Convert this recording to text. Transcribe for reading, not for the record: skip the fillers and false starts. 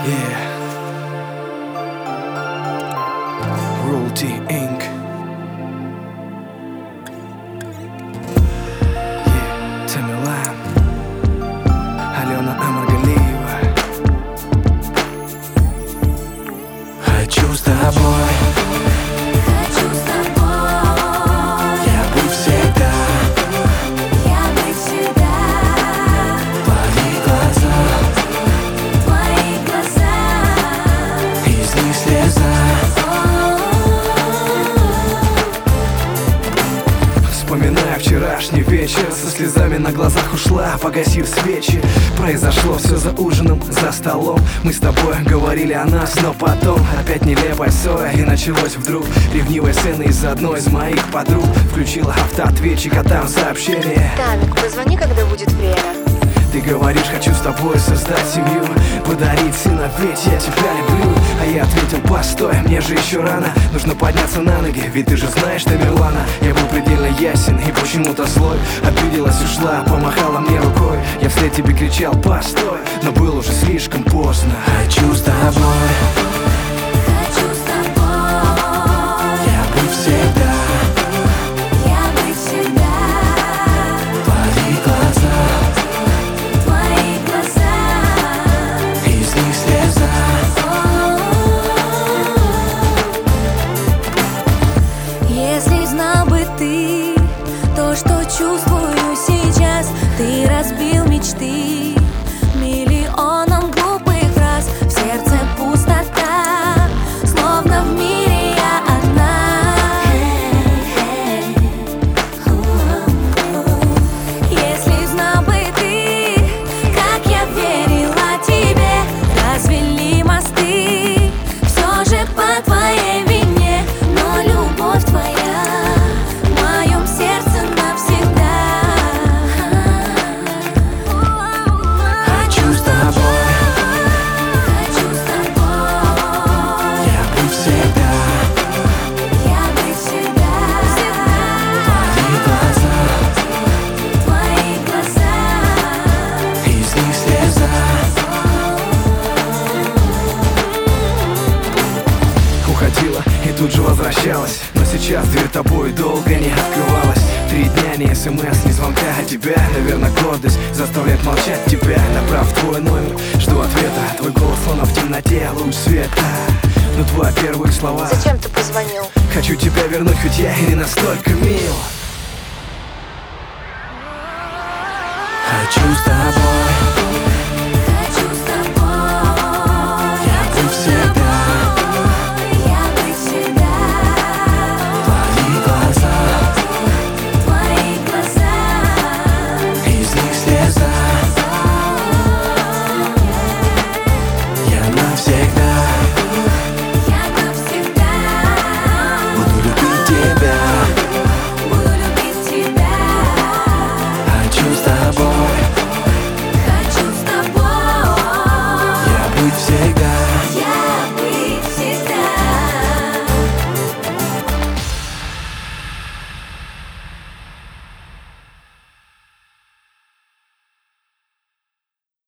Yeah. Royalty Inc. Yeah. Тамилан, Алена Амаргалиева. Хочу с тобой. Вспоминая вчерашний вечер, со слезами на глазах ушла, погасив свечи. Произошло все за ужином, за столом. Мы с тобой говорили о нас, но потом опять нелепая ссора. И началось вдруг ревнивая сцена из одной из моих подруг. Включила автоответчик, а там сообщение: Тамик, позвони, когда будет время. Ты говоришь, хочу с тобой создать семью, подарить сына, ведь я тебя люблю. А я ответил, постой, мне же еще рано, нужно подняться на ноги, ведь ты же знаешь Тамерлана. Я был предельно ясен и почему-то злой. Обиделась, ушла, помахала мне рукой. Я вслед тебе кричал, постой, но было уже слишком поздно. Хочу с тобой. Если знал бы ты то, что чувствую сейчас, ты разбил мечты миллионом глупых фраз. В сердце пустота, словно в мире я одна. Если знал бы ты, как я верила тебе, развели мосты, все же по твоей вине. Но любовь твоя в моем сердце навсегда. Хочу с тобой. Хочу с тобой. Я буду всегда. Я быть всегда. Твои глаза, Твои глаза. из них слеза. Уходила и тут же возвращалась, но сейчас дверь тобой долго не открывалась. 3 дня ни смс, ни звонка от тебя. Наверное, гордость заставляет молчать тебя. Набрав твой номер, жду ответа. Твой голос словно в темноте, луч света. Но твои первые слова: Зачем ты позвонил? хочу тебя вернуть, хоть я и не настолько мил. Хочу с тобой.